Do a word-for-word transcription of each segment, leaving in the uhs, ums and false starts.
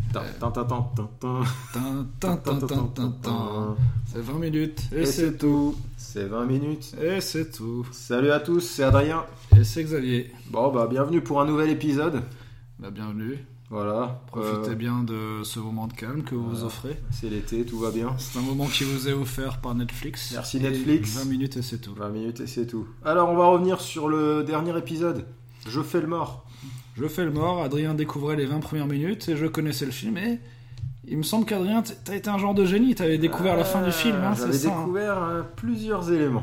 C'est vingt minutes et, et c'est, c'est tout. C'est vingt minutes et c'est tout. Salut à tous, c'est Adrien. Et c'est Xavier. Bon bah bienvenue pour un nouvel épisode. Bah bienvenue. Voilà. Profitez euh... bien de ce moment de calme que vous voilà. vous offrez. C'est l'été, tout va bien. C'est un moment qui vous est offert par Netflix. Merci et Netflix. vingt minutes et c'est tout. vingt minutes et c'est tout. Alors on va revenir sur le dernier épisode. Je fais le mort. Je fais le mort. Adrien découvrait les vingt premières minutes et je connaissais le film et... Il me semble qu'Adrien, t'as été un genre de génie, t'avais découvert euh, la fin du film, hein, j'avais c'est ça. J'avais découvert hein. plusieurs éléments.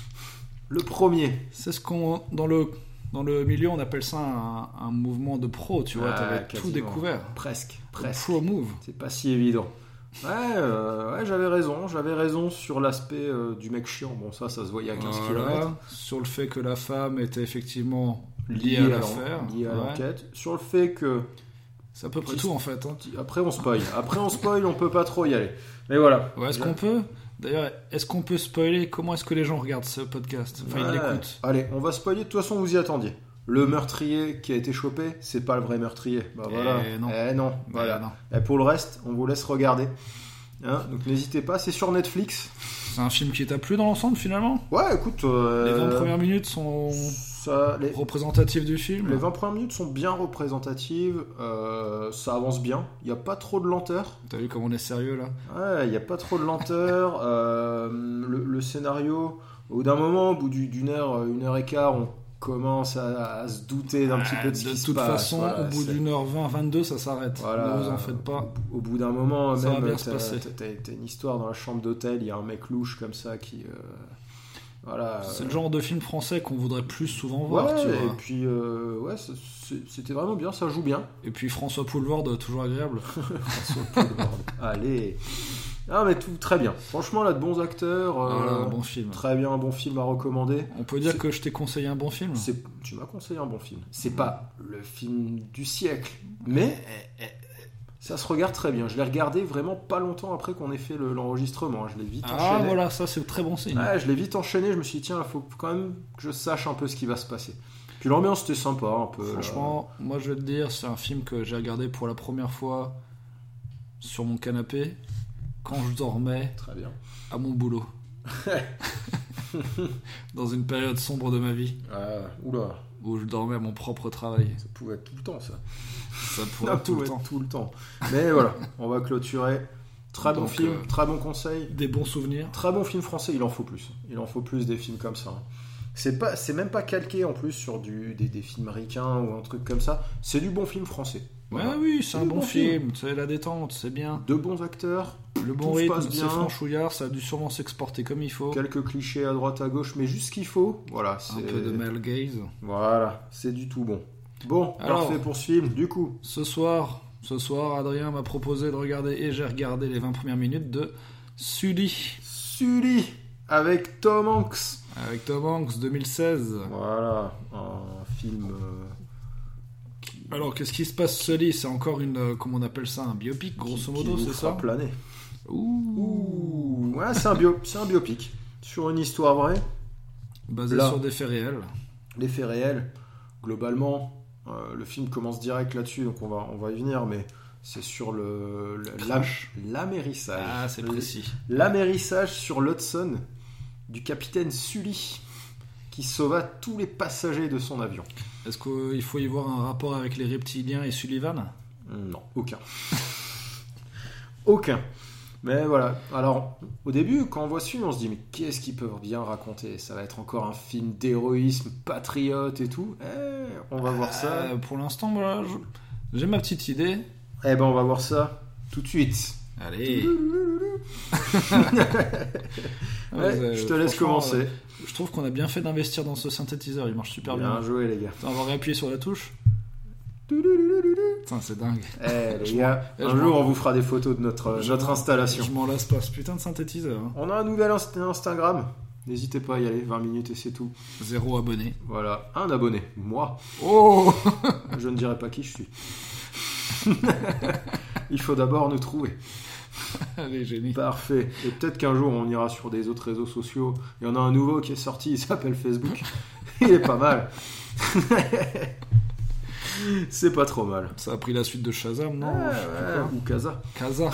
Le premier. C'est ce qu'on, dans le, dans le milieu, on appelle ça un, un mouvement de pro, tu vois, ah, t'avais quasiment. Tout découvert. Presque, presque. Pro move. C'est pas si évident. Ouais, euh, ouais, j'avais raison, j'avais raison sur l'aspect euh, du mec chiant. Bon, ça, ça se voyait à quinze voilà. kilomètres. Sur le fait que la femme était effectivement liée, liée à l'affaire. Liée à ouais. l'enquête. Sur le fait que... C'est à peu près tout en fait. Hein. Après on spoil. Après on spoil, on peut pas trop y aller. Mais voilà. Ouais, est-ce qu'on peut D'ailleurs, est-ce qu'on peut spoiler comment est-ce que les gens regardent ce podcast ? Enfin, ouais. ils l'écoutent. Allez, on va spoiler. De toute façon, vous y attendiez. Le meurtrier qui a été chopé, c'est pas le vrai meurtrier. Bah voilà. Eh non. Eh non. Voilà. Eh non. Et pour le reste, on vous laisse regarder. Hein, donc n'hésitez pas. C'est sur Netflix. C'est un film qui t'a plu dans l'ensemble finalement ? Ouais, écoute. Euh... Les vingt premières minutes sont. Ça, les... représentatives du film. Les vingt premières minutes sont bien représentatives, euh, ça avance bien, il n'y a pas trop de lenteur. T'as vu comme on est sérieux là ? Ouais, il n'y a pas trop de lenteur. euh, le, le scénario, au bout d'un moment, au bout d'une heure, une heure et quart, on commence à, à se douter d'un ah, petit peu de ce qui se passe. De toute façon, voilà, au bout c'est... d'une heure vingt, vingt-deux, ça s'arrête. Voilà, ne vous en faites pas. Au, au bout d'un moment, ça même, va bien t'as, se passer. T'as, t'as, t'as une histoire dans la chambre d'hôtel, il y a un mec louche comme ça qui... Euh... Voilà, c'est le genre de film français qu'on voudrait plus souvent voir. Ouais, tu vois. et puis euh, ouais, c'était vraiment bien, ça joue bien. Et puis François Poulvorde, toujours agréable. François Poulvorde. Allez. Ah mais tout très bien. Franchement là, de bons acteurs. Euh, voilà, un bon film. Très bien, un bon film à recommander. On peut dire c'est... que je t'ai conseillé un bon film. C'est... Tu m'as conseillé un bon film. C'est mmh. pas le film du siècle, mais ça se regarde très bien. Je l'ai regardé vraiment pas longtemps après qu'on ait fait le, l'enregistrement. Je l'ai vite ah, enchaîné. Ah voilà, ça c'est très bon signe. Ouais, je l'ai vite enchaîné. Je me suis dit tiens, il faut quand même que je sache un peu ce qui va se passer. Puis l'ambiance c'était sympa un peu. Franchement, là. Moi je vais te dire, c'est un film que j'ai regardé pour la première fois sur mon canapé quand je dormais. Très bien. À mon boulot. Dans une période sombre de ma vie. Ah, oula. Où je dormais à mon propre travail. Ça pouvait être tout le temps, ça. Ça pourrait être tout le temps. tout le temps. Mais voilà, on va clôturer. Très bon Donc, film, euh, très bon conseil. Des bons souvenirs. Très bon film français, il en faut plus. Il en faut plus des films comme ça. C'est, pas, c'est même pas calqué en plus sur du, des, des films ricains ou un truc comme ça. C'est du bon film français. Voilà. Ouais, oui, c'est, c'est un bon, bon film. film. C'est la détente, c'est bien. De bons acteurs. Le bon rythme, c'est franchouillard, ça a dû sûrement s'exporter comme il faut. Quelques clichés à droite à gauche, mais juste ce qu'il faut. Voilà, c'est... Un peu de male gaze. Voilà, c'est du tout bon. Bon, alors, parfait pour ce film, du coup. Ce soir, ce soir, Adrien m'a proposé de regarder, et j'ai regardé les vingt premières minutes de Sully. Sully, avec Tom Hanks. Avec Tom Hanks, deux mille seize. Voilà, un film... Euh... Alors, qu'est-ce qui se passe, Sully ? C'est encore une, euh, comment on appelle ça, un biopic, grosso qui, modo, qui c'est ça ? planer. Ouh. Ouh. Ouais, c'est un, bio, c'est un biopic. Sur une histoire vraie. Basé Là, sur des faits réels. Les faits réels. Globalement, euh, le film commence direct là-dessus, donc on va, on va y venir, mais c'est sur le, le l'amérissage. Ah, c'est précis. L'amérissage sur l'Hudson du capitaine Sully, qui sauva tous les passagers de son avion. Est-ce qu'il faut y voir un rapport avec les reptiliens et Sullivan ? Non, aucun. Aucun. Mais voilà. Alors, au début, quand on voit ce film, on se dit mais qu'est-ce qu'ils peuvent bien raconter ? Ça va être encore un film d'héroïsme, patriote et tout. Eh, on va euh, voir ça. Pour l'instant, voilà, je... j'ai ma petite idée. Eh ben, on va voir ça tout de suite. Allez. ouais, ouais, je te laisse commencer. Euh, je trouve qu'on a bien fait d'investir dans ce synthétiseur. Il marche super bien. Bien joué, les gars. On va réappuyer sur la touche. Putain, c'est dingue. Eh les gars, un jour on vous fera des photos de notre, notre installation. Je m'en lasse pas, ce putain de synthétiseur. Hein. On a un nouvel inst- Instagram. N'hésitez pas à y aller, vingt minutes et c'est tout. Zéro abonné. Voilà, un abonné. Moi. Oh. Je ne dirai pas qui je suis. Il faut d'abord nous trouver. Allez, génie. Parfait. Et peut-être qu'un jour on ira sur des autres réseaux sociaux. Il y en a un nouveau qui est sorti, il s'appelle Facebook. Il est pas mal. C'est pas trop mal. Ça a pris la suite de Shazam, non? Ouais, Je sais ouais, plus quoi. ou Kaza. Kaza.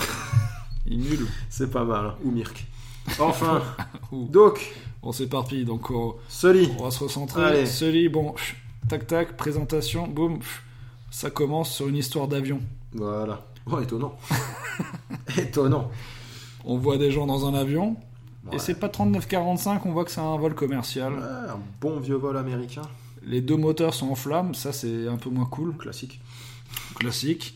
Il est nul. C'est pas mal. Hein. Ou Mirk. Enfin. Ouh. Donc, On s'éparpille, donc on, Sully. on va se recentrer. Allez. Sully, bon, pff, tac tac, présentation, boum. pff, Ça commence sur une histoire d'avion. Voilà. Oh, étonnant. Étonnant. On voit des gens dans un avion. Ouais. Et c'est pas trente-neuf quarante-cinq, on voit que c'est un vol commercial. Ouais, un bon vieux vol américain. Les deux moteurs sont en flammes, ça c'est un peu moins cool. Classique. Classique.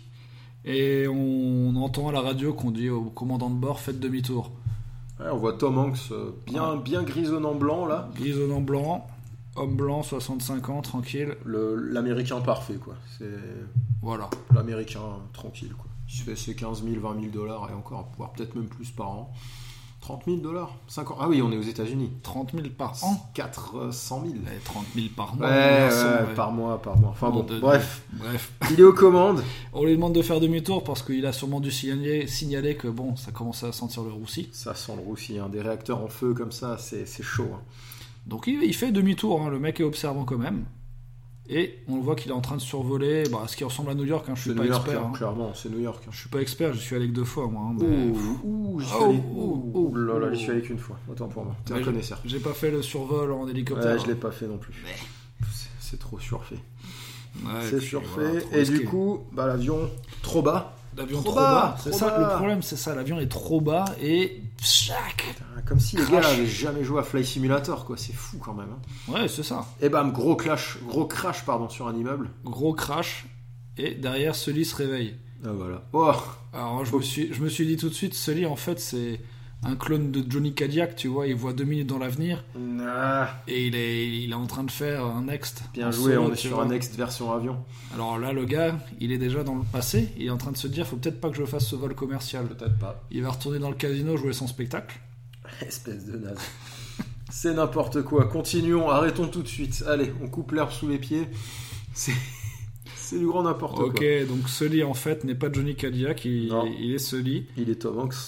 Et on entend à la radio qu'on dit au commandant de bord, faites demi-tour. Ouais, on voit Tom Hanks euh, bien, bien grisonnant blanc là. Grisonnant blanc, homme blanc, soixante-cinq ans, tranquille. Le, l'américain parfait quoi. C'est Voilà. l'américain tranquille quoi. Il se fait ses quinze mille, vingt mille dollars et encore, voire peut-être même plus par an. trente mille dollars cinquante. Ah oui, on est aux États-Unis. trente mille par an. quatre cent mille. Eh, trente mille par mois. Ouais, mon ouais, garçon, ouais, ouais. par mois, par mois. Enfin bon, De- de- bref. Bref. Il est aux commandes. On lui demande de faire demi-tour parce qu'il a sûrement dû signaler, signaler que bon, ça commençait à sentir le roussi. Ça sent le roussi, hein. Des réacteurs en feu comme ça, c'est, c'est chaud. Hein. Donc il, il fait demi-tour, hein. Le mec est observant quand même. Et on le voit qu'il est en train de survoler bah, ce qui ressemble à New York. Hein. Je suis C'est pas New York, expert. hein, hein. clairement, c'est New York. Hein. Je suis pas expert, je suis allé que deux fois moi. hein, mais- Ouh, ouh, j'y suis Oh, allé. oh, Ouh, oh, là là, oh. j'y suis allé qu'une fois. Autant pour moi. T'es Mais un je- connaisseur. J'ai pas fait le survol en hélicoptère. Ouais, je l'ai pas fait non plus. C'est, c'est trop surfait. Ouais, c'est puis surfait. voilà, trop et risqué. du coup, bah, l'avion trop bas. L'avion trop trop, bas, bas, c'est trop ça. bas. Le problème, c'est ça. L'avion est trop bas et chac. Putain, Comme si les Crash. gars avaient jamais joué à Flight Simulator, quoi. C'est fou quand même. Hein. Ouais, c'est ça. Et bam, gros clash, gros crash pardon sur un immeuble. Gros crash et derrière, Sully se réveille. Ah voilà. Oh, Alors je me suis, je me suis dit tout de suite, Sully en fait c'est un clone de Johnny Cadillac, tu vois. Il voit deux minutes dans l'avenir ah, et il est, il est en train de faire un next. bien en joué, solo, on est tu sur vois. un next version avion. Alors là, le gars, il est déjà dans le passé. Il est en train de se dire, faut peut-être pas que je fasse ce vol commercial. Peut-être pas. Il va retourner dans le casino jouer son spectacle. Espèce de naze. C'est n'importe quoi. Continuons, arrêtons tout de suite. Allez, on coupe l'herbe sous les pieds. C'est, c'est du grand n'importe Ok, quoi. donc Sully en fait n'est pas Johnny Cadillac, il, Non. il est Sully. Il est Tom Hanks.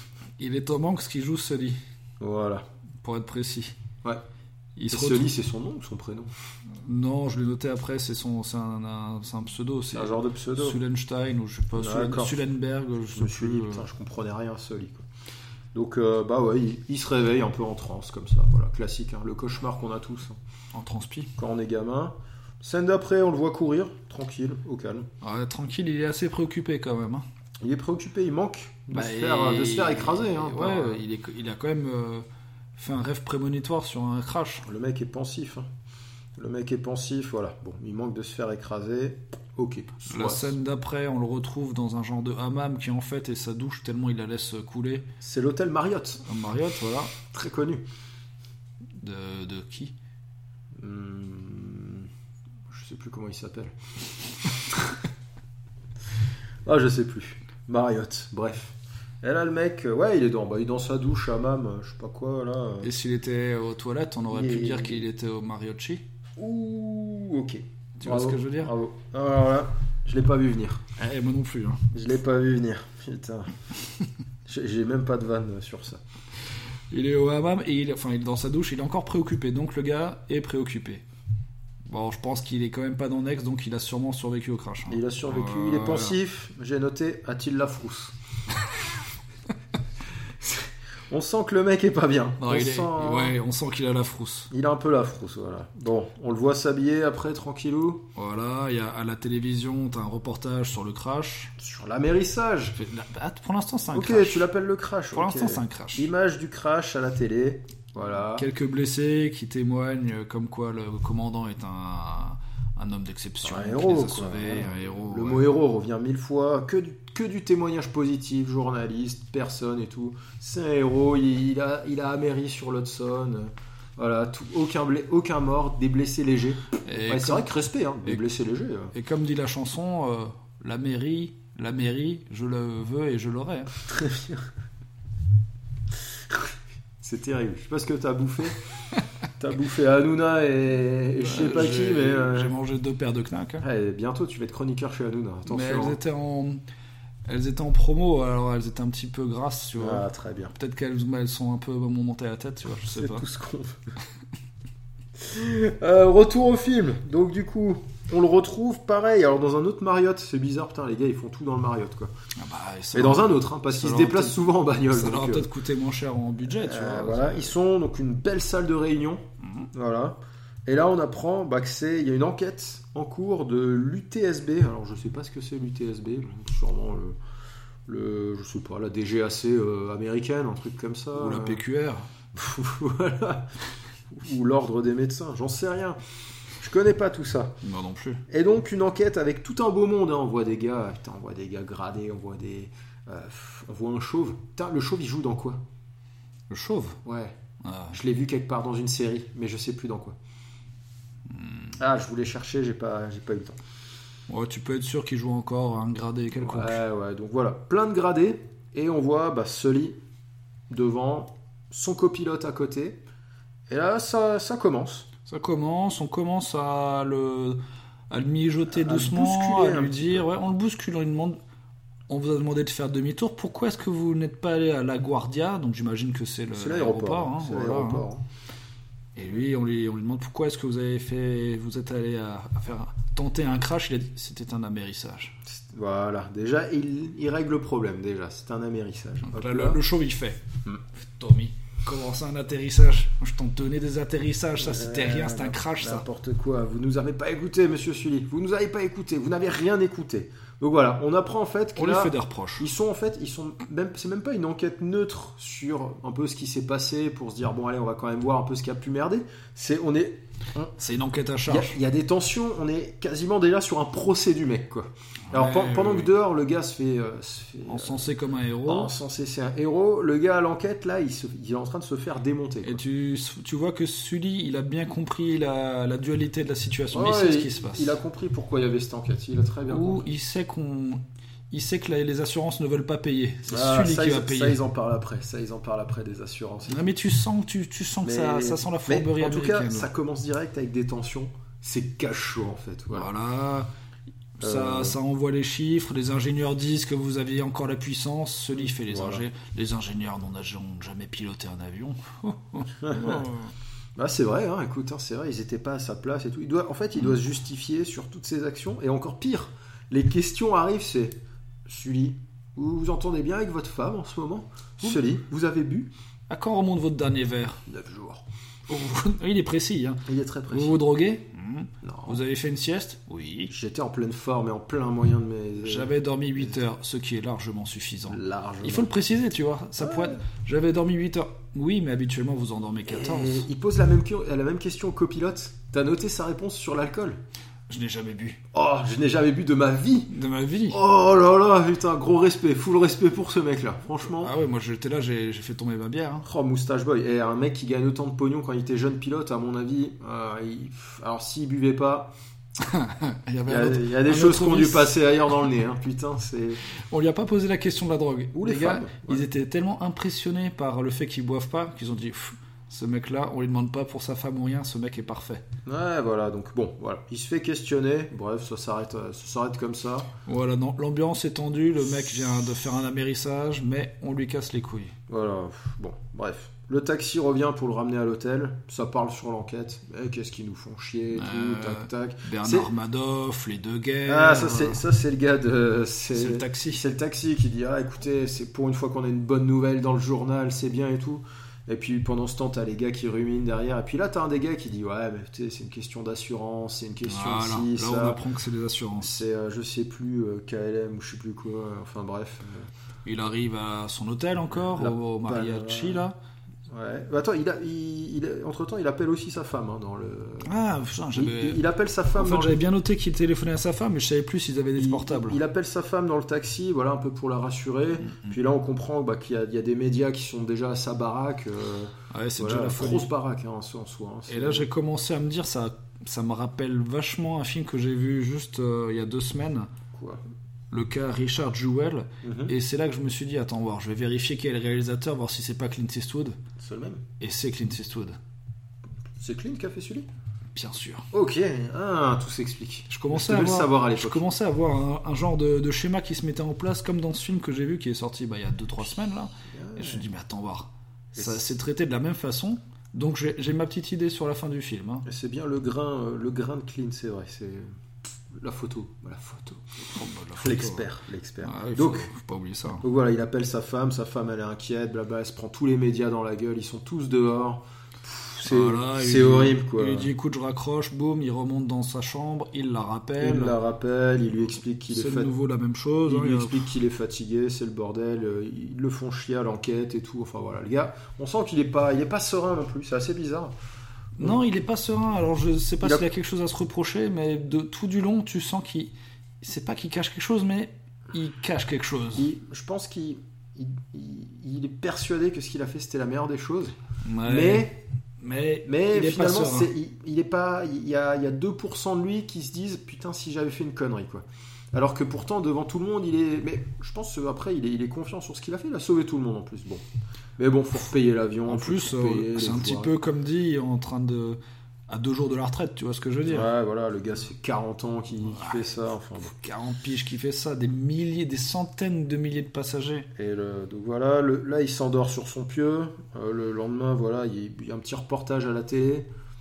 Il est Tom Hanks qui joue Sully, Voilà. pour être précis. Ouais. Il Et se Sully, retrouve... c'est son nom ou son prénom? Non, je l'ai noté après, c'est, son, c'est, un, un- c'est un pseudo, c'est C'est un genre de pseudo. Sulenstein ou je sais pas, Sulen- D'accord. Sulenberg, je Je sais me suis dit, plus. putain, euh, je comprenais rien à Sully, quoi. Donc, euh, bah ouais, il, il se réveille un peu en transe, comme ça. Voilà, classique, hein, le cauchemar qu'on a tous hein, en transpi. quand on est gamin. Scène d'après, on le voit courir, tranquille, au calme. Ouais, tranquille, il est assez préoccupé quand même. hein. Il est préoccupé, il manque de, Bah, se, faire, et- de se faire écraser. Hein, Ouais, par- il, est, il a quand même euh, fait un rêve prémonitoire sur un crash. Le mec est pensif. hein. Le mec est pensif, voilà. Bon, il manque de se faire écraser. Ok. La soit. scène d'après, on le retrouve dans un genre de hammam qui en fait est sa douche tellement il la laisse couler. C'est l'hôtel Marriott, Un Marriott, voilà. très connu. De, de qui Hmm, je sais plus comment il s'appelle. ah, je sais plus. Marriott, bref. Et là, le mec, euh, ouais, il est dans, bah, il est dans sa douche, hammam, euh, je sais pas quoi, là. euh. Et s'il était aux toilettes, on aurait Il pu est- dire qu'il était au Mariachi. Ouh, ok. Tu vois ce que je veux dire Bravo. Alors là, je l'ai pas vu venir. Eh, moi non plus. hein. Je l'ai pas vu venir. Putain. J'ai j'ai même pas de vanne sur ça. Il est au hammam et il, enfin, il est dans sa douche, il est encore préoccupé. Donc le gars est préoccupé. Bon, je pense qu'il est quand même pas dans Nex, donc il a sûrement survécu au crash. hein. Il a survécu, Euh, il est pensif. J'ai noté, a-t-il la frousse? On sent que le mec est pas bien. Non, on, il sent... est... Ouais, on sent qu'il a la frousse. il a un peu la frousse, voilà. Bon, on le voit s'habiller après, tranquillou. Voilà, il y a, à la télévision, t'as un reportage sur le crash. Sur l'amérissage. Fait- là, bah, Pour l'instant, c'est un Ok, crash. tu l'appelles le crash. Pour ok. l'instant, c'est un crash. Image du crash à la télé. Voilà. Quelques blessés qui témoignent euh, comme quoi le commandant est un, un homme d'exception. Un qui héros, les a quoi. sauvés, un héros. Le ouais. mot héros revient mille fois, que du, que du témoignage positif, journaliste, personne et tout. C'est un héros, il, il a, il a améri sur l'Hudson, euh, voilà, tout, aucun, bla- aucun mort, des blessés légers. Et, Ouais, c'est comme, vrai que respect, hein, des et- blessés légers. euh. et comme dit la chanson, euh, la mairie, la mairie, je le veux et je l'aurai. hein. Très bien. C'est terrible, je sais pas ce que t'as bouffé. T'as bouffé Hanouna et, et je sais Euh, pas qui, j'ai- mais... euh, J'ai mangé deux paires de knacks. hein. ouais, bientôt tu vas être chroniqueur chez Hanouna, Mais attention. elles hein. étaient en, elles étaient en promo, alors elles étaient un petit peu grasses, tu vois. Ah, très bien. Peut-être qu'elles elles sont un peu montées à la tête, tu vois, je sais C'est pas. tout ce qu'on veut. Euh, retour au film. Donc du coup, On le retrouve pareil, alors dans un autre Marriott. C'est bizarre, putain, les gars, ils font tout dans le Marriott, quoi. Ah bah, et dans un autre, hein, parce qu'ils se déplacent peut-être... souvent en bagnole. Ça leur a donc, peut-être euh... coûté moins cher en budget, tu euh, vois. Voilà, c'est... ils sont donc une belle salle de réunion. Mmh. Voilà. Et là, on apprend bah, que c'est, il y a une enquête en cours de l'U T S B. Alors, je sais pas ce que c'est l'U T S B. Sûrement le, le je sais pas, la D G A C euh, américaine, un truc comme ça. Ou la P Q R. Voilà. Ou l'ordre des médecins. J'en sais rien. Je connais pas tout ça. Moi non plus. Et donc, une enquête avec tout un beau monde. Hein. On voit des gars, putain, on voit des gars gradés, on voit des, euh, on voit un chauve. Putain, le chauve, il joue dans quoi? Le chauve. Ouais. Ah. Je l'ai vu quelque part dans une série, mais je sais plus dans quoi. Ah, je voulais chercher, j'ai pas, j'ai pas eu le temps. Ouais, tu peux être sûr qu'il joue encore un gradé quelconque. Ouais, ouais, donc voilà, plein de gradés, et on voit bah, Sully devant, son copilote à côté, et là, ça, ça commence. Ça commence, on commence à le, à le mijoter à doucement, le à lui dire, ouais, on le bouscule, on lui demande, on vous a demandé de faire demi-tour, pourquoi est-ce que vous n'êtes pas allé à La Guardia? Donc j'imagine que c'est, le, c'est l'aéroport. l'aéroport, hein, c'est voilà, l'aéroport. Hein. Et lui, on lui, on lui demande pourquoi est-ce que vous avez fait, vous êtes allé à, à faire tenter un crash. Il a dit c'était un amérissage. Voilà, déjà il, il règle le problème. Déjà, c'est un amérissage. Donc là, le, le chauve il fait. Hmm. Tommy, comment ça un atterrissage? Je t'en donnais des atterrissages, ça c'était euh, rien, c'est un crash ça. N'importe quoi. Vous nous avez pas écouté, Monsieur Sully. Vous nous avez pas écouté. Vous n'avez rien écouté. Donc voilà, on apprend en fait qu'on lui fait des reproches. Ils sont en fait, ils sont même, c'est même pas une enquête neutre sur un peu ce qui s'est passé pour se dire bon allez on va quand même voir un peu ce qui a pu merder. C'est on est, on, c'est une enquête à charge. Il y, y a des tensions, on est quasiment déjà sur un procès du mec quoi. Alors ouais, pendant oui. que dehors le gars se fait, euh, se fait encensé euh, comme un héros. Encensé c'est un héros. Le gars à l'enquête là, il, se, il est en train de se faire démonter. Quoi. Et tu, tu vois que Sully, il a bien compris la, la dualité de la situation. Ouais, il sait il, ce qui se passe. Il a compris pourquoi il y avait cette enquête. Il a très bien Ou compris. il sait qu'on, il sait que les assurances ne veulent pas payer. C'est ah, Sully ça, qui ils, va payer. Ça ils en parlent après. Ça ils en parlent après des assurances. Non, mais tu sens, tu, tu sens que mais, ça, ça sent la fourberie en tout américaine. cas, ça commence direct avec des tensions. C'est cachot en fait. Voilà. voilà. Ça, euh... ça envoie les chiffres, les ingénieurs disent que vous aviez encore la puissance, Sully fait les, voilà. ingé... les ingénieurs n'ont jamais piloté un avion. Bah, c'est vrai, hein, écoute, hein, c'est vrai, ils n'étaient pas à sa place et tout. Il doit, en fait, il doit se justifier sur toutes ses actions, et encore pire, les questions arrivent, c'est Sully, vous vous entendez bien avec votre femme en ce moment? Mmh. Sully, vous avez bu? À quand remonte votre dernier verre? Neuf jours. Il est précis. Hein. Il est très précis. Vous vous droguez? mmh. Non. Vous avez fait une sieste? Oui. J'étais en pleine forme et en plein moyen de mes... J'avais dormi huit heures, ce qui est largement suffisant. Largement. Il faut le préciser, tu vois. Ça ouais. pourrait être... J'avais dormi huit heures. Oui, mais habituellement, vous en dormez quatorze. Et il pose la même, la même question au copilote. T'as noté sa réponse sur l'alcool? Je n'ai jamais bu. Oh, je n'ai jamais bu de ma vie. De ma vie. Oh là là, putain, gros respect, full respect pour ce mec-là, franchement. Ah ouais, moi j'étais là, j'ai, j'ai fait tomber ma bière. Hein. Oh, moustache boy. Et un mec qui gagne autant de pognon quand il était jeune pilote, à mon avis, euh, il... alors s'il buvait pas, il y, avait il y a, autre, il y a des choses qui ont dû passer ailleurs dans le nez. Hein. Putain, c'est. On lui a pas posé la question de la drogue. Ou les, les gars, femmes, ouais. Ils étaient tellement impressionnés par le fait qu'ils boivent pas qu'ils ont dit. Ce mec-là, on lui demande pas pour sa femme ou rien, ce mec est parfait. Ouais, voilà, donc bon, voilà. Il se fait questionner, bref, ça s'arrête, ça s'arrête comme ça. Voilà, non, l'ambiance est tendue, le mec vient de faire un amérissage, mais on lui casse les couilles. Voilà, bon, bref. Le taxi revient pour le ramener à l'hôtel, ça parle sur l'enquête, mais qu'est-ce qu'ils nous font chier, et tout, euh, tac, tac. Bernard c'est... Madoff, les deux guerres. Ah, ça c'est, ça c'est le gars de... C'est... c'est le taxi. C'est le taxi qui dit, ah écoutez, c'est pour une fois qu'on a une bonne nouvelle dans le journal, c'est bien et tout. Et puis pendant ce temps, t'as les gars qui ruminent derrière. Et puis là, t'as un des gars qui dit ouais, mais tu sais, c'est une question d'assurance, c'est une question voilà, ci, là, ça. on apprend que c'est des assurances. C'est, euh, je sais plus, euh, K L M ou je sais plus quoi. Euh, enfin bref. Euh... Il arrive à son hôtel encore, la, au, au mariachi là. Ouais. Bah, attends, il a, il, il, entre temps, il appelle aussi sa femme hein, dans le. Ah putain, j'avais. Il, il appelle sa femme. En fait, dans j'avais le... bien noté qu'il téléphonait à sa femme, mais je savais plus s'ils avaient des il, portables. Il, il appelle sa femme dans le taxi, voilà, un peu pour la rassurer. Mm-hmm. Puis là, on comprend bah, qu'il y a, il y a des médias qui sont déjà à sa baraque. Euh, ouais, c'est voilà, déjà la folie. Grosse baraque hein, en soi. Hein, Et là, j'ai commencé à me dire, ça, ça me rappelle vachement un film que j'ai vu juste euh, il y a deux semaines. Quoi? Le cas Richard Jewell, mm-hmm. et c'est là que je me suis dit attends voir, je vais vérifier qui est le réalisateur, voir si c'est pas Clint Eastwood. C'est le même. Et c'est Clint Eastwood. C'est Clint qui a fait celui? Bien sûr. Ok, ah, tout s'explique. Je commençais je à avoir, savoir à l'époque. Je commençais à avoir un, un genre de, de schéma qui se mettait en place comme dans ce film que j'ai vu qui est sorti bah, il y a deux trois semaines là. Ouais. Et je me suis dit mais attends voir, ça c'est... c'est traité de la même façon. Donc j'ai, j'ai ma petite idée sur la fin du film. Hein. C'est bien le grain, le grain de Clint, c'est vrai. C'est... la photo, la photo. Oh, bah, la photo. L'expert, l'expert. Ah, il donc, faut, faut pas oublier ça. Donc voilà, il appelle sa femme, sa femme elle est inquiète, blabla, elle se prend tous les médias dans la gueule, ils sont tous dehors. Pff, c'est voilà, c'est horrible quoi. Il lui dit écoute, je raccroche, boum, il remonte dans sa chambre, il la rappelle. Il la rappelle, il lui explique qu'il est, c'est fat... de nouveau la même chose. Il hein, lui il a... explique qu'il est fatigué, c'est le bordel, ils le font chier à l'enquête et tout. Enfin voilà, le gars, on sent qu'il est pas, il est pas serein non plus, c'est assez bizarre. Non, il est pas serein. Alors je sais pas il s'il a... a quelque chose à se reprocher, mais de tout du long, tu sens qu'il, c'est pas qu'il cache quelque chose, mais il cache quelque chose. Il... Je pense qu'il il... Il... il est persuadé que ce qu'il a fait c'était la meilleure des choses, ouais. mais mais, mais il est finalement pas c'est... il... il est pas, il y a il y a deux pour cent de lui qui se disent putain si j'avais fait une connerie quoi. Alors que pourtant devant tout le monde il est, mais je pense qu'après il est, il est confiant sur ce qu'il a fait, il a sauvé tout le monde en plus. Bon, mais bon faut repayer l'avion. En plus euh, c'est un petit peu comme dit en train de à deux jours de la retraite, tu vois ce que je veux dire. Ouais voilà, le gars c'est quarante ans qui, qui ouais, fait ça, enfin bon. quarante piges qui fait ça, des milliers, des centaines de milliers de passagers. Et le, donc voilà, le, là il s'endort sur son pieu. Euh, le lendemain voilà il y a un petit reportage à la télé.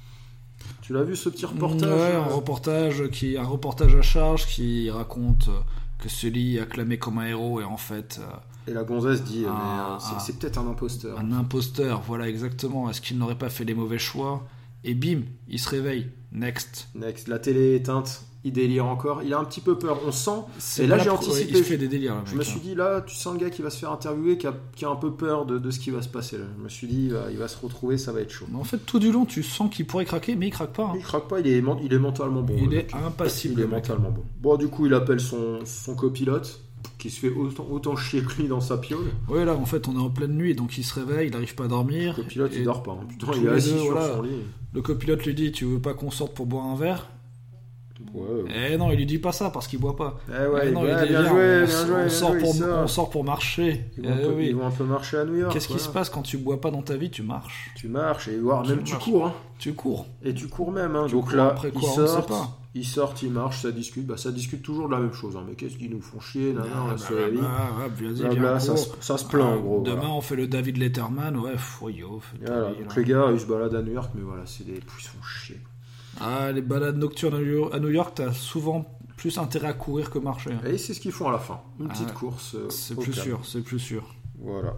Tu l'as vu ce petit reportage? Ouais, un reportage qui, un reportage à charge qui raconte que Sully est acclamé comme un héros et en fait. Et la gonzesse dit, un, mais c'est, un, c'est peut-être un imposteur. Un imposteur, voilà exactement. Est-ce qu'il n'aurait pas fait les mauvais choix? Et bim, il se réveille. Next. Next. La télé est éteinte. Il délire encore. Il a un petit peu peur. On sent. C'est et là, j'ai pro... anticipé. Ouais, il fait des délires. Là, je mec, me suis hein. dit, là, tu sens le gars qui va se faire interviewer, qui a, qui a un peu peur de, de ce qui va se passer. Là. Je me suis dit, il va, il va se retrouver, ça va être chaud. Mais en fait, tout du long, tu sens qu'il pourrait craquer, mais il craque pas. Hein. Il craque pas. Il est, il est mentalement bon. Il est mec. impassible. Il est mentalement bon. Bon, du coup, il appelle son, son copilote, qui se fait autant, autant chier que lui dans sa piole. Ouais, là, en fait, on est en pleine nuit, donc il se réveille, il n'arrive pas à dormir. Le copilote, et il dort pas. Hein. Putain, il est assis deux, sur voilà. son lit. Le copilote lui dit, tu veux pas qu'on sorte pour boire un verre? Ouais, ouais. Eh non, il lui dit pas ça parce qu'il boit pas. Eh ouais, eh non, ouais, il dit, bien, bien joué, on, bien on, joué, bien sort joué, pour, sort. on sort pour marcher. Ils vont, eh un peu, oui. ils vont un peu marcher à New York. Qu'est-ce voilà. qui se passe quand tu bois pas dans ta vie? Tu marches. Tu marches et voire tu même marches. tu cours. Hein. Tu cours. Et tu cours même. Hein. Tu Donc cours là, après quoi, ils sortent, pas. ils sortent, ils marchent, ça discute. Bah, ça discute toujours de la même chose. Hein. Mais qu'est-ce qu'ils nous font chier nan, ah, nan, bah, sur la vie. bah, bah, vas-y, là, là, ça, se, ça se plaint ah, en gros. Demain, voilà. on fait le David Letterman. Ouais, foyo. Voilà, donc les gars, ils se baladent à New York, mais voilà, c'est des. Ils se font chier. Ah, les balades nocturnes à New York, t'as souvent plus intérêt à courir que marcher. Et c'est ce qu'ils font à la fin. Une petite ah, course. Euh, c'est plus calme. sûr, c'est plus sûr. Voilà.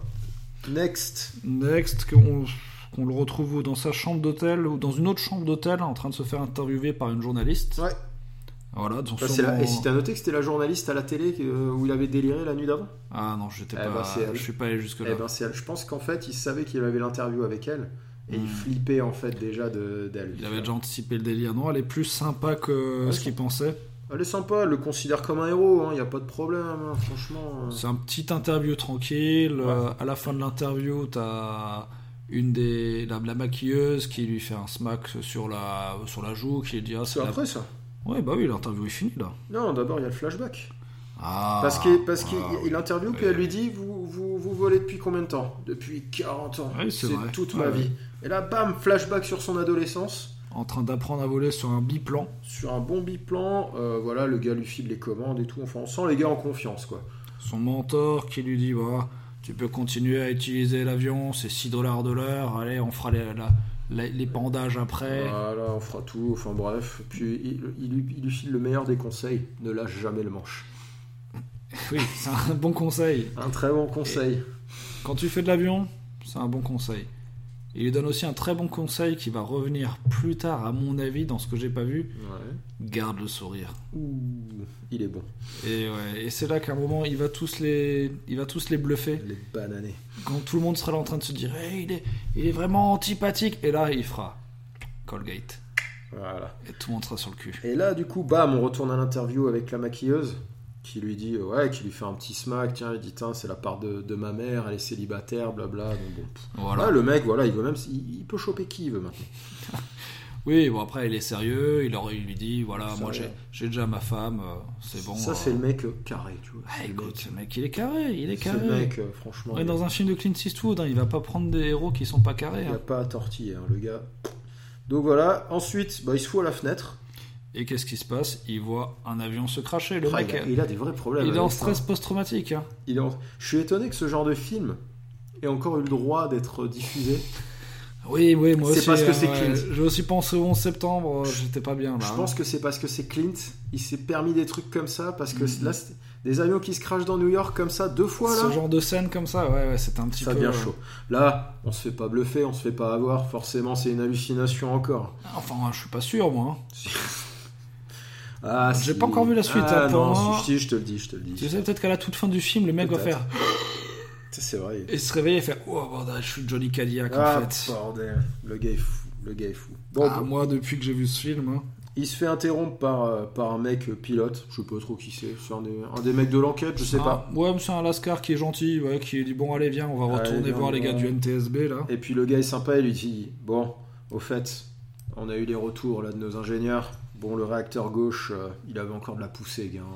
Next. Next, qu'on, qu'on le retrouve dans sa chambre d'hôtel ou dans une autre chambre d'hôtel en train de se faire interviewer par une journaliste. Ouais. Voilà, donc bah, sûrement... la... Et si t'as noté que c'était la journaliste à la télé où il avait déliré la nuit d'avant? Ah non, j'étais eh pas... ben, je suis pas allé jusque là. Eh ben, c'est elle. Je pense qu'en fait, il savait qu'il avait l'interview avec elle. Et mmh. il flippait en fait déjà de, d'elle. Il avait déjà anticipé le délire. Non, elle est plus sympa que ouais, ce qu'il pensait. Elle est sympa, elle le considère comme un héros, il hein, n'y a pas de problème, hein, franchement. C'est un petit interview tranquille. Ouais. Euh, à la fin de l'interview, t'as une des la, la maquilleuse qui lui fait un smack sur la sur la joue, qui lui dit ah, c'est, c'est après la... ça. Ouais, bah oui, l'interview est finie là. Non, d'abord il y a le flashback. Ah, parce qu'il, parce qu'il ah, il interview, puis elle lui dit vous, vous, vous volez depuis combien de temps? Depuis quarante ans. Oui, c'est c'est vrai. toute ouais, ma ouais. vie. Et là, bam, flashback sur son adolescence. En train d'apprendre à voler sur un biplan. Sur un bon biplan, euh, voilà, le gars lui file les commandes et tout. Enfin, on sent les gars en confiance, quoi. Son mentor qui lui dit bah, tu peux continuer à utiliser l'avion, c'est six dollars de l'heure. Allez, on fera les, la, la, les bandages après. Voilà, on fera tout. Enfin, bref. Puis il, il, lui, il lui file le meilleur des conseils ne lâche jamais le manche. Oui, c'est un bon conseil. Un très bon conseil. Et quand tu fais de l'avion, c'est un bon conseil. Il lui donne aussi un très bon conseil qui va revenir plus tard, à mon avis, dans ce que j'ai pas vu. Ouais. Garde le sourire. Ouh, il est bon. Et, ouais, et c'est là qu'à un moment, il va tous les, il va tous les bluffer. Les bananer. Quand tout le monde sera là en train de se dire hey, il, est, il est vraiment antipathique. Et là, il fera Colgate. Voilà. Et tout le monde sera sur le cul. Et là, du coup, bam, on retourne à l'interview avec la maquilleuse. Qui lui dit, ouais, qui lui fait un petit smack, tiens, il dit, tiens, c'est la part de, de ma mère, elle est célibataire, blabla. Donc bon. Voilà. Ouais, le mec, voilà, il veut même, il, il peut choper qui il veut maintenant. Oui, bon, après, il est sérieux, il, leur, il lui dit, voilà, ça, moi, j'ai, j'ai déjà ma femme, euh, c'est bon. Ça, euh... c'est le mec euh, carré, tu vois. Ah, écoute, le mec, il est carré, il est carré. C'est le mec, euh, franchement. Ouais, dans un film de Clint Eastwood, hein, il va pas prendre des héros qui sont pas carrés. Il n'y a hein. pas à tortiller, hein, le gars. Donc voilà, ensuite, bah, il se fout à la fenêtre. Et qu'est-ce qui se passe? Il voit un avion se cracher. Le ah, mec, il, a, il a des vrais problèmes. Il est en ça. stress post-traumatique. Hein. Il est en... Je suis étonné que ce genre de film ait encore eu le droit d'être diffusé. Oui, oui, moi c'est aussi. parce que c'est ouais, Clint. J'ai aussi pensé au onze septembre, j'étais pas bien là. Je pense que c'est parce que c'est Clint. Il s'est permis des trucs comme ça parce que Mm-hmm. là, c'est des avions qui se crashent dans New York comme ça deux fois là. Ce genre de scène comme ça, ouais, ouais, c'était un petit Ça peu. devient chaud. Là, on se fait pas bluffer, on se fait pas avoir. Forcément, c'est une hallucination encore. Enfin, je suis pas sûr, moi. Ah, J'ai si. pas encore vu la suite. Ah, hein, pour non, moi. si, je te le dis, je te le dis. Tu sais, peut-être qu'à la toute fin du film, le mec va Peut-être. faire. C'est vrai. Et se réveiller et faire oh bordel, je suis Johnny Cadillac Ah, en fait. bordel. Le gars est fou. Le gars est fou. Bon, Ah, bon. moi, depuis que j'ai vu ce film. hein. Il se fait interrompre par, euh, par un mec euh, pilote. Je sais pas trop qui c'est. C'est un des, un des mecs de l'enquête, je sais Ah, pas. Ouais, mais c'est un Lascar qui est gentil, ouais, qui dit bon, allez, viens, on va Allez, retourner viens, voir les gars viens. du N T S B là. Et puis le gars est sympa, il lui dit bon, au fait, on a eu les retours là de nos ingénieurs. Bon, le réacteur gauche, euh, il avait encore de la poussée, gars.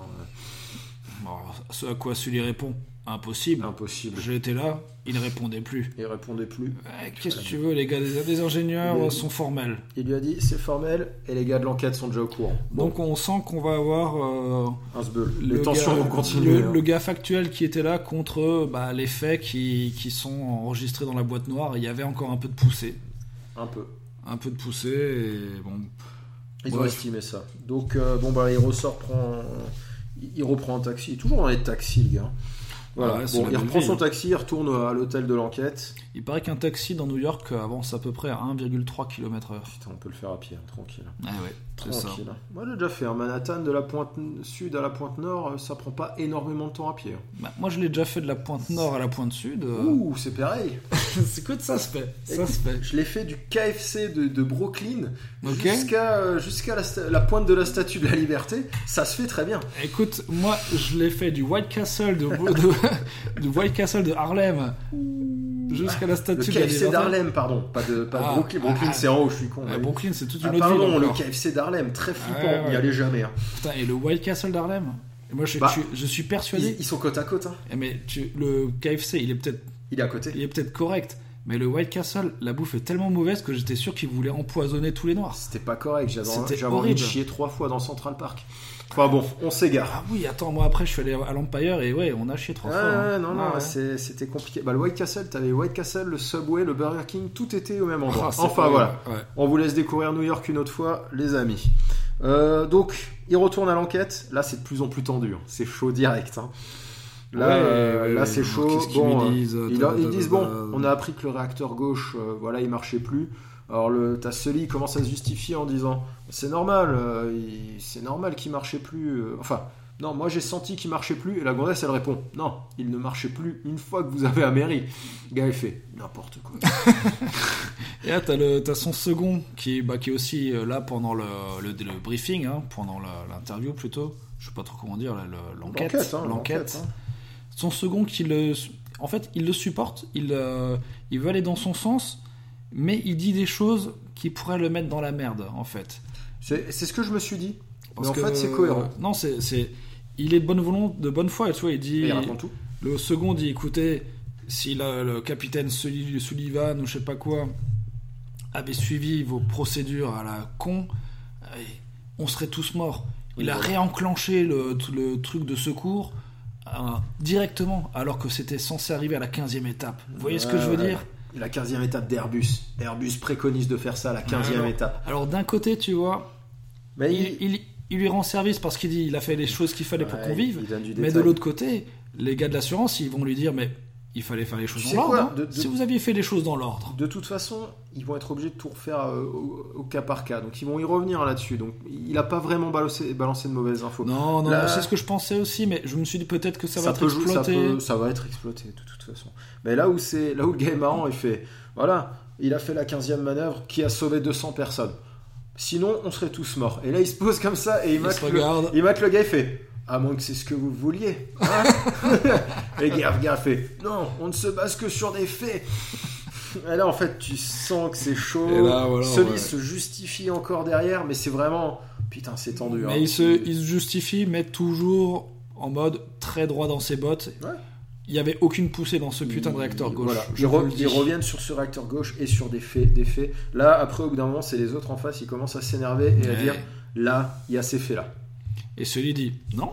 Bon, ce à quoi celui répond impossible. Impossible. J'étais là, il ne répondait plus. Il répondait plus. Ouais, Qu'est-ce que tu veux, les gars des, des ingénieurs Il est- sont formels. Il lui a dit c'est formel et les gars de l'enquête sont déjà au courant. Bon, Donc on sent qu'on va avoir euh, un sbeul. le Les tensions gars- vont continuer. Le, hein. le gars factuel qui était là contre bah, les faits qui, qui sont enregistrés dans la boîte noire. Il y avait encore un peu de poussée. Un peu. Un peu de poussée et bon. Ils ont Ouais. estimé ça. Donc, euh, bon, bah, il ressort, prend. Il il reprend un taxi. Il est toujours dans les taxis, le gars. Voilà. Ouais, c'est bon, la il belle reprend vie. son taxi, il retourne à l'hôtel de l'enquête. Il paraît qu'un taxi dans New York avance à peu près à un virgule trois kilomètres heure. Putain, on peut le faire à pied, hein, tranquille. Ah ouais, c'est ça. Tranquille. hein. Moi, j'ai déjà fait. hein. Manhattan, de la pointe sud à la pointe nord, euh, ça prend pas énormément de temps à pied. hein. Bah, moi je l'ai déjà fait de la pointe nord à la pointe sud. euh, Ouh, c'est pareil. c'est quoi de ça se fait Ça se fait. Je l'ai fait du K F C de, de Brooklyn Ok. jusqu'à euh, jusqu'à la, sta- la pointe de la Statue de la Liberté. Ça se fait très bien. Écoute, moi je l'ai fait du White Castle de, de, du White Castle de Harlem jusqu'à la Le statue K de la F C Liberté. d'Arlem, pardon, pas de, pas de Ah, Brooklyn. Brooklyn, ah, c'est en haut, je suis con. Ouais, oui. Brooklyn c'est toute une Ah, autre ville. pardon, le encore. K F C d'Arlem, très flippant, Ouais, ouais. il y allait jamais. hein. Putain, et le White Castle d'Harlem Et moi je, Bah, je- je suis persuadé. Ils, ils sont côte à côte. hein. Eh, Mais tu, le K F C il est peut-être Il est à côté. il est peut-être correct. Mais le White Castle, la bouffe est tellement mauvaise que j'étais sûr qu'il voulait empoisonner tous les noirs. C'était pas correct, j'avais C'était j'avais envie de horrible. chier trois fois dans Central Park. Enfin bon, on s'égare. Ah oui, attends, moi après je suis allé à l'Empire et ouais, on a chié trois Ouais, fois. hein. ouais, non, non, Ouais, ouais. c'est- c'était compliqué. Bah, le White Castle, t'avais le White Castle, le Subway, le Burger King, tout était au même endroit. Ah, c'est enfin horrible. voilà, Ouais. on vous laisse découvrir New York une autre fois, les amis. Euh, donc, il retourne à l'enquête. Là, c'est de plus en plus tendu. hein. C'est chaud direct. hein. Là, Ouais, euh, ouais, là ouais. c'est chaud. Qu'est-ce qu'ils Bon, lui disent, euh, ta- ils, ta- ils ta- disent ta- bon, ta- on a appris que le réacteur gauche, euh, voilà, il marchait plus. Alors le t'as Sully, il commence à se justifier en disant c'est normal, euh, il- c'est normal qu'il marchait plus. euh, Enfin, non, moi j'ai senti qu'il marchait plus. Et la gonzesse elle répond non, il ne marchait plus une fois que vous avez améri. Le gars il fait n'importe quoi. Et là, t'as, le, t'as son second qui, bah, qui est aussi euh, là pendant le, le, le briefing, hein, pendant la- l'interview plutôt. Je sais pas trop comment dire, là, le- l'enquête. L'enquête, hein, l'enquête. l'enquête, hein. Son second qui le. En fait, il le supporte, il, euh, il veut aller dans son sens, mais il dit des choses qui pourraient le mettre dans la merde, en fait. C'est c'est ce que je me suis dit. Parce mais en que, fait c'est cohérent. euh, non, c'est, c'est. Il est de bonne volonté, de bonne foi, et tu vois, il dit. Et il raconte tout. Le second dit écoutez, si le, le capitaine Sully- Sullivan ou je sais pas quoi avait suivi vos procédures à la con, eh, on serait tous morts. Il Oui, a voilà. réenclenché le, tout le truc de secours euh, directement, alors que c'était censé arriver à la quinzième étape. Vous voyez ce que Ouais, je veux ouais. dire? La quinzième étape d'Airbus. Airbus préconise de faire ça à la quinzième Alors- étape. Alors d'un côté, tu vois, Mais il, il- il lui rend service parce qu'il dit il a fait les choses qu'il fallait pour Ouais, qu'on vive. il donne du Mais de détail. l'autre côté, les gars de l'assurance, ils vont lui dire mais il fallait faire les choses Tu dans sais l'ordre. quoi hein. De- de- Si vous aviez fait les choses dans l'ordre. De toute façon, ils vont être obligés de tout refaire euh, au, au cas par cas. Donc ils vont y revenir là-dessus. Donc il n'a pas vraiment balancé, balancé de mauvaises infos. Non, non, Là- non, c'est ce que je pensais aussi, mais je me suis dit peut-être que ça, va être peut jouer- ça exploité. peut- ça va être exploité de toute façon. Mais là où, c'est, là où le gars est marrant, il fait voilà, il a fait la quinzième manœuvre qui a sauvé deux cents personnes. Sinon, on serait tous morts. Et là, il se pose comme ça et il, Il mate se le, regarde. il mate le gars et fait à moins que c'est ce que vous vouliez. Hein et le gars, le gars fait non, on ne se base que sur des faits. Et là, en fait, tu sens que c'est chaud. Et là, voilà, Sully ouais. se justifie encore derrière, mais c'est vraiment putain, c'est tendu. Mais hein. il, se, il se justifie, mais toujours en mode très droit dans ses bottes. Ouais. Il n'y avait aucune poussée dans ce putain de réacteur gauche. Voilà. je Ils, vous re- le dis. ils reviennent sur ce réacteur gauche et sur des faits, des faits. Là, après, au bout d'un moment, c'est les autres en face, ils commencent à s'énerver et à Ouais. dire là, il y a ces faits-là. Et celui dit non,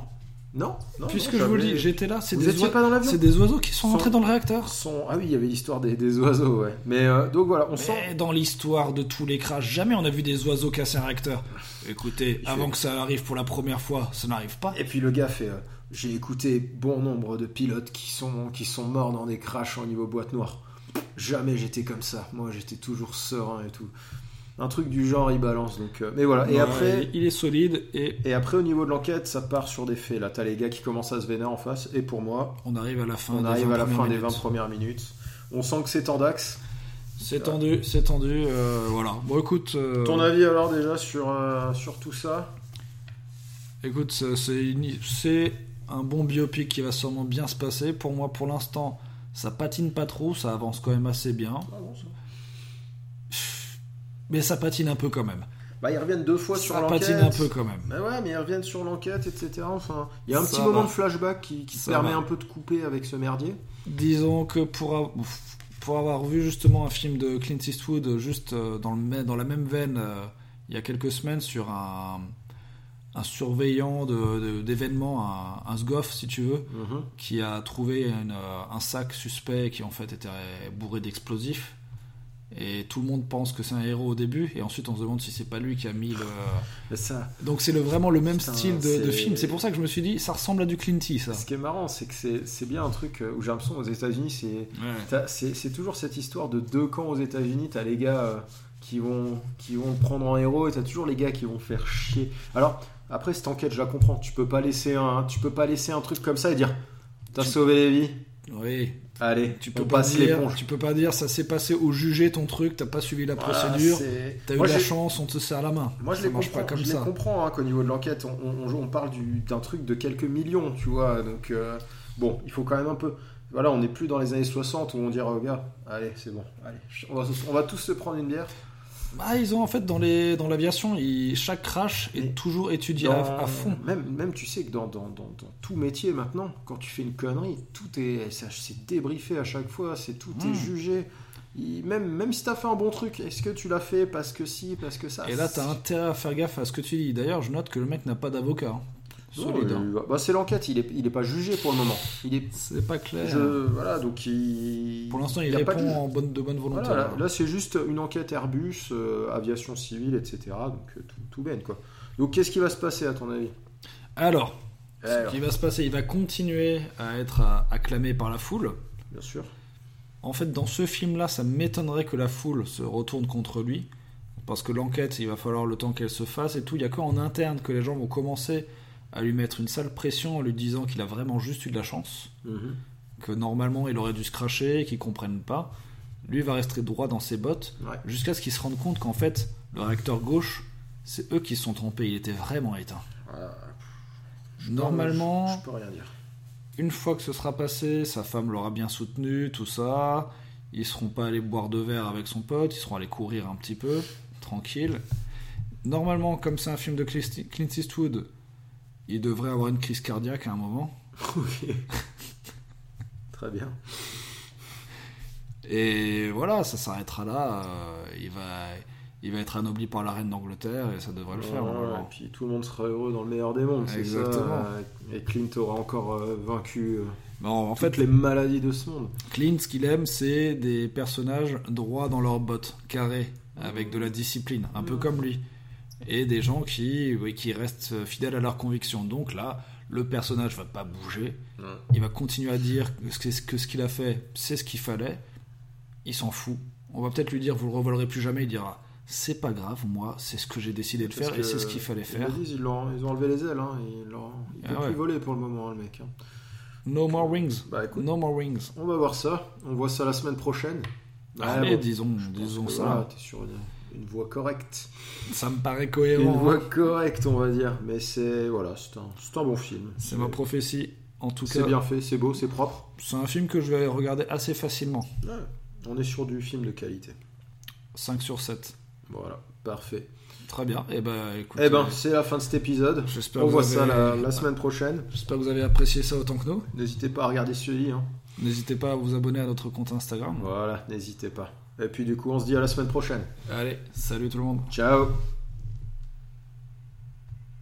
Non, non Puisque non, je vous le j'avais- dis, j'étais là, c'est Vous des, étiez oi- pas dans l'avion c'est des oiseaux qui sont Sans- rentrés dans le réacteur. Son- Ah oui, il y avait l'histoire des, des oiseaux, ouais. Mais euh, donc voilà, on sent. Mais dans l'histoire de tous les crashs, jamais on a vu des oiseaux casser un réacteur. Écoutez, Il avant fait- que ça arrive pour la première fois, ça n'arrive pas. Et puis le gars fait. euh, J'ai écouté bon nombre de pilotes qui sont, qui sont morts dans des crashs au niveau boîte noire. Jamais j'étais comme ça. Moi, j'étais toujours serein et tout. Un truc du genre, il balance. Donc, euh, mais voilà. Et Ouais, après, il est solide et et après, au niveau de l'enquête, ça part sur des faits. Là, t'as les gars qui commencent à se vénérer en face. Et pour moi, on arrive à la fin. on des arrive vingt à la fin premières des vingt minutes. premières minutes. On sent que c'est tendax. C'est tendu, c'est tendu. euh, voilà. Bon, écoute. euh, Ton avis alors déjà sur, euh, sur tout ça? Écoute, c'est- c'est une- c'est un bon biopic qui va sûrement bien se passer. Pour moi, pour l'instant, ça patine pas trop, ça avance quand même assez bien. Ah bon, ça. Mais ça patine un peu quand même. Bah, ils reviennent deux fois sur Ça l'enquête. patine un peu quand même. Mais ouais, mais ils reviennent sur l'enquête, et cetera. Enfin, il y a un Ça petit moment va. de flashback qui, qui te Ça permet va. un peu de couper avec ce merdier. Disons que pour, av- pour avoir vu justement un film de Clint Eastwood juste euh, dans, le, même- dans la même veine euh, il y a quelques semaines sur un, un surveillant de- de- d'événements, un, un SGOF si tu veux, qui a trouvé une, euh, un sac suspect qui en fait était bourré d'explosifs. Et tout le monde pense que c'est un héros au début, et ensuite on se demande si c'est pas lui qui a mis le. Mais ça, Donc c'est le, vraiment le même Putain, style de, c'est- de film. C'est pour ça que je me suis dit, ça ressemble à du Clint Eastwood, ça. ce qui est marrant, c'est que c'est, c'est bien un truc où j'ai l'impression aux États-Unis, c'est, t'as- c'est, c'est toujours cette histoire de deux camps aux États-Unis. T'as les gars euh, qui vont, qui vont le prendre en héros, et t'as toujours les gars qui vont faire chier. Alors après cette enquête, je la comprends. Tu peux pas laisser un, tu peux pas laisser un truc comme ça et dire, t'as sauvé les vies. Oui. Allez, Tu on peux, pas passe dire, l'éponge. tu peux pas dire ça s'est passé au jugé ton truc, t'as pas suivi la Voilà, procédure, c'est- t'as eu Moi, de la j'ai- chance, on te serre la main. Moi je ça les marche comprends, pas comme je les ça. comprends hein, qu'au niveau de l'enquête, on, on- on parle du- d'un truc de quelques millions, tu vois. Donc euh, bon, il faut quand même un peu. Voilà, on n'est plus dans les années soixante où on dirait aux gars, allez, c'est bon, allez, on va, on va tous se prendre une bière. Bah, ils ont en fait dans les dans l'aviation, ils- chaque crash est Et toujours étudié Dans- à, à fond. Même, même tu sais que dans, dans, dans, dans tout métier maintenant, quand tu fais une connerie, tout est, ça- c'est débriefé à chaque fois, c'est tout Mm. est jugé. Il- même, même si t'as fait un bon truc, est-ce que tu l'as fait parce que si, parce que ça. Et là, t'as intérêt à faire gaffe à ce que tu dis. D'ailleurs, je note que le mec n'a pas d'avocat. hein. Non, Solide. hein. euh, bah, c'est l'enquête, il est, il est pas jugé pour le moment. Il est C'est pas clair. Je, voilà, donc il. Pour l'instant, il y a pas de répond juge. en bonne, de bonne volonté. Voilà, là, hein. là, c'est juste une enquête Airbus, euh, aviation civile, et cetera. Donc euh, tout, tout bête, quoi. Donc qu'est-ce qui va se passer à ton avis? Alors, Alors, ce qui va se passer, il va continuer à être euh, acclamé par la foule. bien sûr. En fait, dans ce film-là, ça m'étonnerait que la foule se retourne contre lui. Parce que l'enquête, il va falloir le temps qu'elle se fasse et tout. Il n'y a qu'en interne que les gens vont commencer à lui mettre une sale pression en lui disant qu'il a vraiment juste eu de la chance. Mhm. Que normalement, il aurait dû se cracher, qu'il ne comprenne pas. Lui va rester droit dans ses bottes. Ouais. Jusqu'à ce qu'il se rende compte qu'en fait, le réacteur gauche, c'est eux qui se sont trompés. Il était vraiment éteint. Voilà. Normalement, Je, je peux rien dire. une fois que ce sera passé, sa femme l'aura bien soutenu, tout ça. Ils seront pas allés boire deux verres avec son pote, ils seront allés courir un petit peu, tranquille. Normalement, comme c'est un film de Clint Clint Eastwood, il devrait avoir une crise cardiaque à un moment. Ok. Très bien. Et voilà, ça s'arrêtera là. euh, il va, il va être anobli par la reine d'Angleterre et ça devrait le faire. Ouais, normalement. et puis tout le monde sera heureux dans le meilleur des mondes, c'est Exactement. ça. euh, Et Clint aura encore euh, vaincu euh, Bon, en toutes fait, les maladies de ce monde. Clint, ce qu'il aime, c'est des personnages droits dans leurs bottes, carrés, avec de la discipline, un peu comme lui. Et des gens qui, oui, qui restent fidèles à leurs convictions. Donc là, le personnage va pas bouger. Ouais. Il va continuer à dire que ce que ce qu'il a fait, c'est ce qu'il fallait. Il s'en fout. On va peut-être lui dire, vous le revolerez plus jamais. Il dira, c'est pas grave, moi, c'est ce que j'ai décidé de Parce faire et que, c'est ce qu'il fallait ils faire. le disent, ils, l'ont- ils ont enlevé les ailes, hein, ils l'ont- il peut Ah ouais. plus voler pour le moment, hein, le mec. hein. No more wings. Bah écoute, No more wings. on va voir ça. On voit ça la semaine prochaine. Allez, Ouais, bon, disons, je pense disons que ça. voilà, t'es sur une, une voie correcte. Ça me paraît Une cohérent. voie hein. correcte, on va dire. Mais c'est voilà, c'est un, c'est un bon film. C'est ma prophétie. En tout C'est cas, bien fait, c'est beau, c'est propre. c'est un film que je vais regarder assez facilement. Ouais, on est sur du film de qualité. cinq sur sept. Voilà, parfait. Très bien. Et ben, écoute, Eh ben, euh, c'est la fin de cet épisode. j'espère On que voit vous ça avez- la, la semaine prochaine. J'espère que vous avez apprécié ça autant que nous. N'hésitez pas à regarder celui hein. N'hésitez pas à vous abonner à notre compte Instagram. Voilà, n'hésitez pas. Et puis du coup, on se dit à la semaine prochaine. Allez, salut tout le monde. Ciao.